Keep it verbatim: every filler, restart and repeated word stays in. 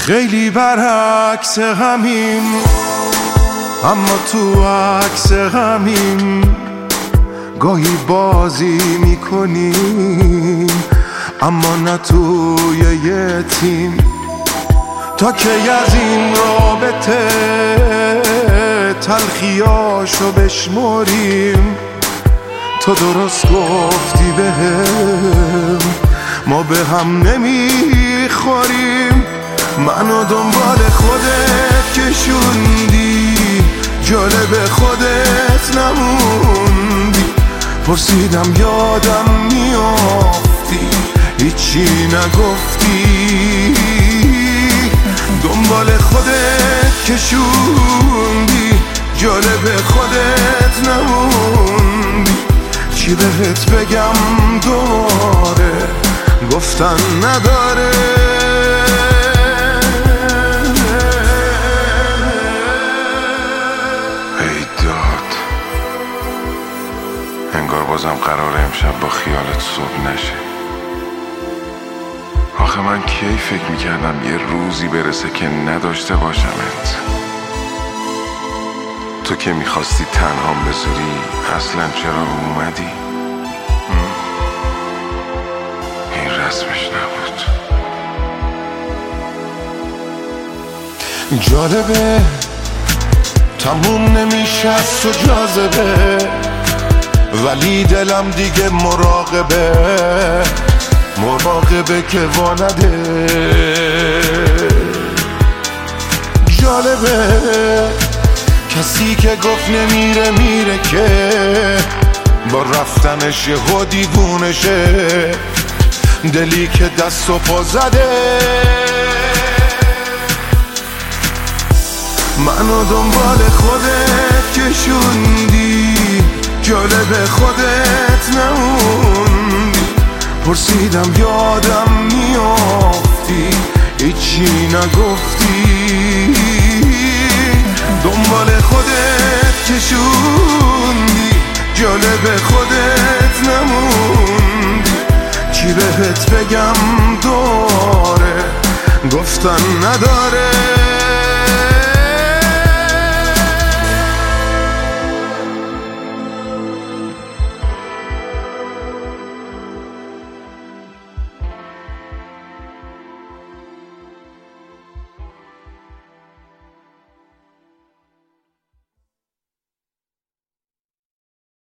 خیلی برعکس همیم، اما تو عکس همیم. گاهی بازی میکنیم اما نه توی یه تیم. تا کی از این رابطه تلخیاشو بشمریم؟ تو درست گفتی بهم ما به هم نمیخوریم. منو دنبال خودت کشوندی، جالب خودت نموندی. پرسیدم یادم میافتی، هیچی نگفتی. دنبال خودت کشوندی، جالب خودت نموندی. چی بهت بگم دوباره، گفتن نداره. ای داد، انگار بازم قراره امشب با خیالت صبح نشه. آخه من کی فکر میکردم یه روزی برسه که نداشته باشمت. تو که میخواستی تنهام بذاری، اصلا چرا اومدی؟ این رسمش نبود. جالبه تموم نمیشه از تو جاذبه، ولی دلم دیگه مراقبه. مراقبه که وانده. جالبه کسی که گفت نمیره میره، که با رفتنش یهو دیوونه شه. دلی که دست و پا زده. منو دنبال خودت کشوندی، جالب خودت نموندی. پرسیدم یادم میافتی، هیچی نگفتی. دنبال خودت کشوندی، جالب خودت نموندی. چی بهت بگم دوباره، گفتن نداره.